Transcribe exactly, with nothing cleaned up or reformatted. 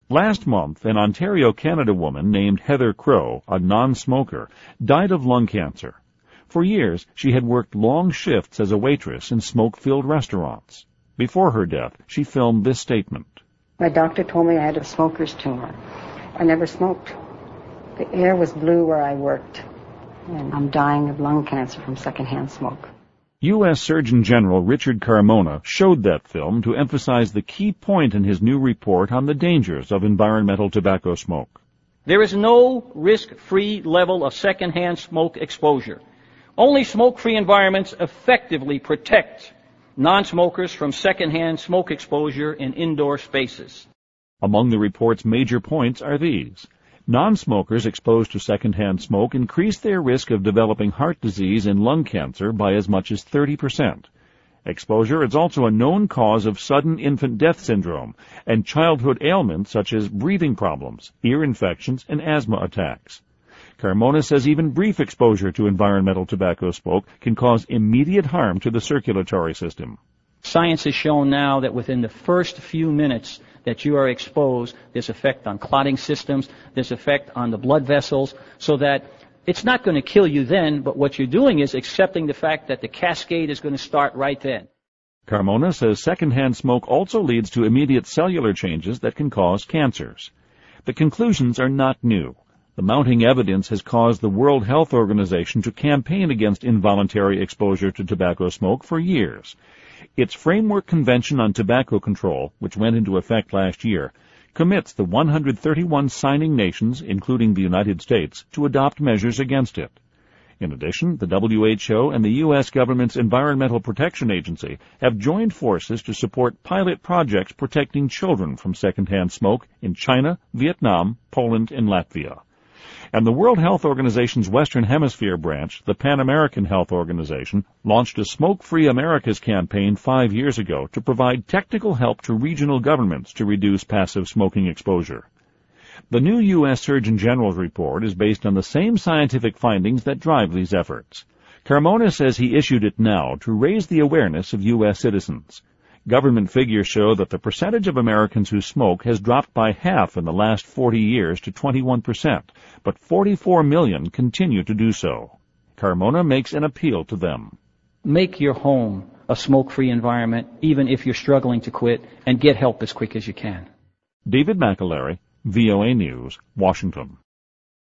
Last month, an Ontario, Canada woman named Heather Crow, a non-smoker, died of lung cancer. For years, she had worked long shifts as a waitress in smoke-filled restaurants. Before her death, she filmed this statement. My doctor told me I had a smoker's tumor. I never smoked. The air was blue where I worked, and I'm dying of lung cancer from secondhand smoke. U S Surgeon General Richard Carmona showed that film to emphasize the key point in his new report on the dangers of environmental tobacco smoke. There is no risk-free level of secondhand smoke exposure. Only smoke-free environments effectively protect non-smokers from secondhand smoke exposure in indoor spaces. Among the report's major points are these. Non-smokers exposed to secondhand smoke increase their risk of developing heart disease and lung cancer by as much as thirty percent. Exposure is also a known cause of sudden infant death syndrome and childhood ailments such as breathing problems, ear infections, and asthma attacks. Carmona says even brief exposure to environmental tobacco smoke can cause immediate harm to the circulatory system. Science has shown now that within the first few minutes that you are exposed, there's effect on clotting systems, there's effect on the blood vessels, so that it's not going to kill you then, but what you're doing is accepting the fact that the cascade is going to start right then. Carmona says secondhand smoke also leads to immediate cellular changes that can cause cancers. The conclusions are not new. The mounting evidence has caused the World Health Organization to campaign against involuntary exposure to tobacco smoke for years. Its Framework Convention on Tobacco Control, which went into effect last year, commits the one hundred thirty-one signing nations, including the United States, to adopt measures against it. In addition, the W H O and the U S government's Environmental Protection Agency have joined forces to support pilot projects protecting children from secondhand smoke in China, Vietnam, Poland, and Latvia. And the World Health Organization's Western Hemisphere branch, the Pan American Health Organization, launched a Smoke-Free Americas campaign five years ago to provide technical help to regional governments to reduce passive smoking exposure. The new U S Surgeon General's report is based on the same scientific findings that drive these efforts. Carmona says he issued it now to raise the awareness of U S citizens. Government figures show that the percentage of Americans who smoke has dropped by half in the last forty years to twenty-one percent, but forty-four million continue to do so. Carmona makes an appeal to them. Make your home a smoke-free environment, even if you're struggling to quit, and get help as quick as you can. David McAlary, V O A News, Washington.